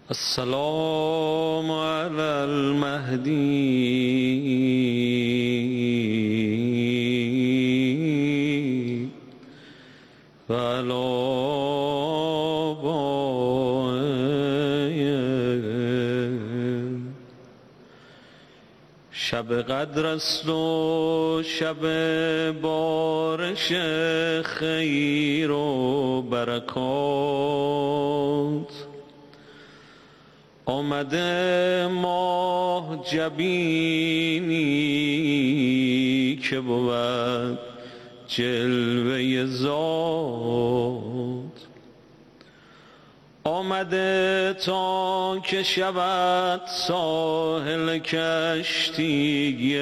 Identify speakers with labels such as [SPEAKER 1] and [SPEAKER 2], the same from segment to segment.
[SPEAKER 1] السلام علی المهدی و علی آبائه. شب قدر است و شب بارش خیر و برکات، آمده ماه جبینی که بود جلوه ذات، آمده تا که شود ساحل کشتی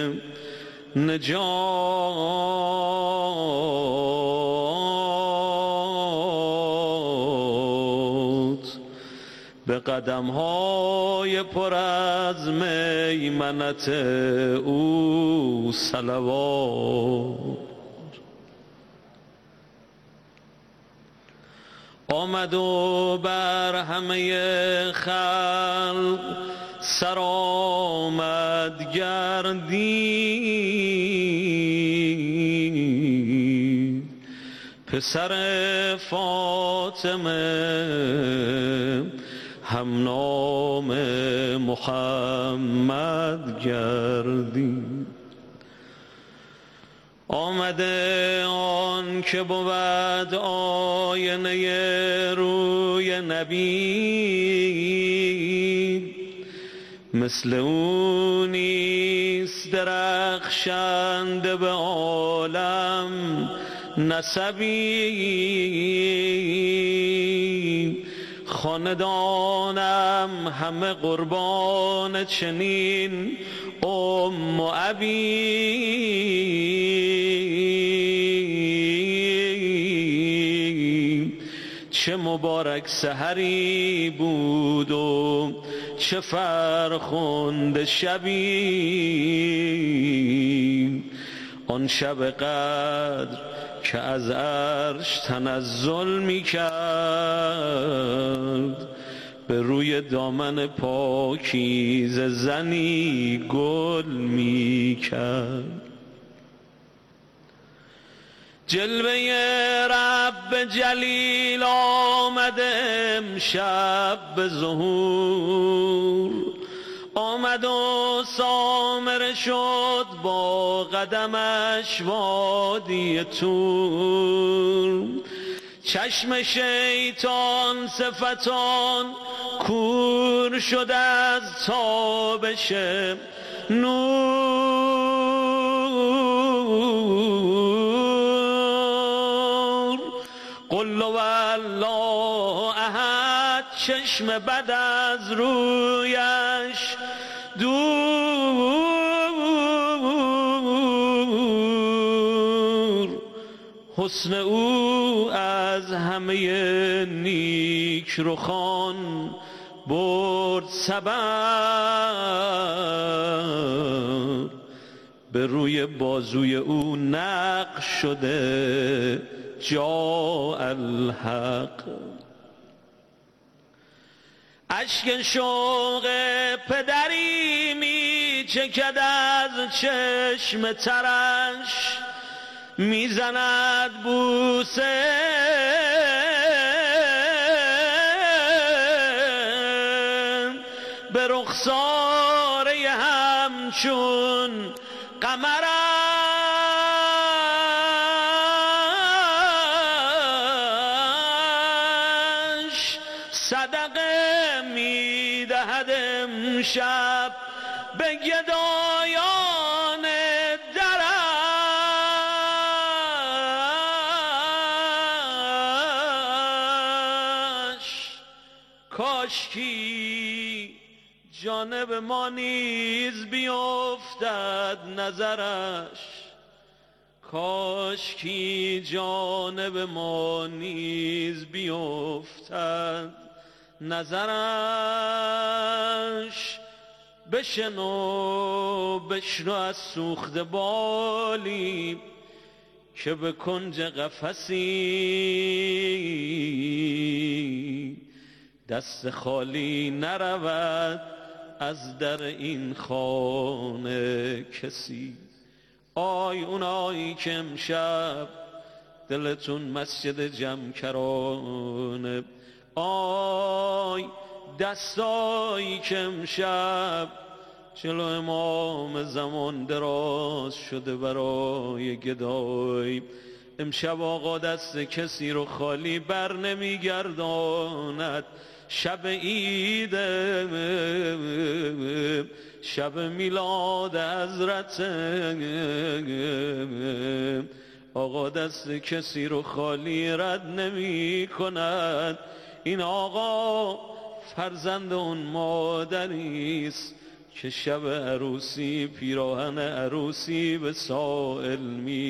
[SPEAKER 1] نجات، به قدم‌های پر از میمنت او صلوات. آمد و بر همه خلق سرآمد گردید، پسر فاطمه هم نام محمد گردید. آمده آن که بود آینه روی نبی، مثل او نیست درخشنده به عالم نسبی، خاندانم همه قربان چنین ام و ابی. چه مبارک سحری بود و چه فرخنده شبی، آن شب قدر که از عرش تنزل می کرد، به روی دامن پاکیزه زنی گل می کرد. جلوه رب جلیل آمده امشب به ظهور، آمد و سامره شد با قدمش وادی طور، چشم شیطان صفتان کور شد از تابش نور. قل هوالله احد چشم بد از رویش دور، حسن او از همه نیک رخان برد سبب، به روی بازوی او نقش شده جاء الحق. اشک شوق پدری می چکد از چشم ترش، میزند بوسه به رخساره همچون قمرش، صدقه میدهد امشب به گدایان درش. کاشکی جانب ما نیز بیفتد نظرش، کاشکی جانب ما نیز بیفتد نظرش. بشنو از سوخته بالی که به کنج قفسی دست خالی نرود از در این خانه کسی. آی اونایی که امشب دلتون مسجد جمع کرانه، آی دستایی که امشب جلو امام زمان دراز شده برای گدای، امشب آقا دست کسی رو خالی بر نمیگرداند. شب عید، شب میلاد حضرت، آقا دست کسی رو خالی رد نمی کند. این آقا فرزند اون مادریست که شب عروسی پیراهن عروسی به سائل می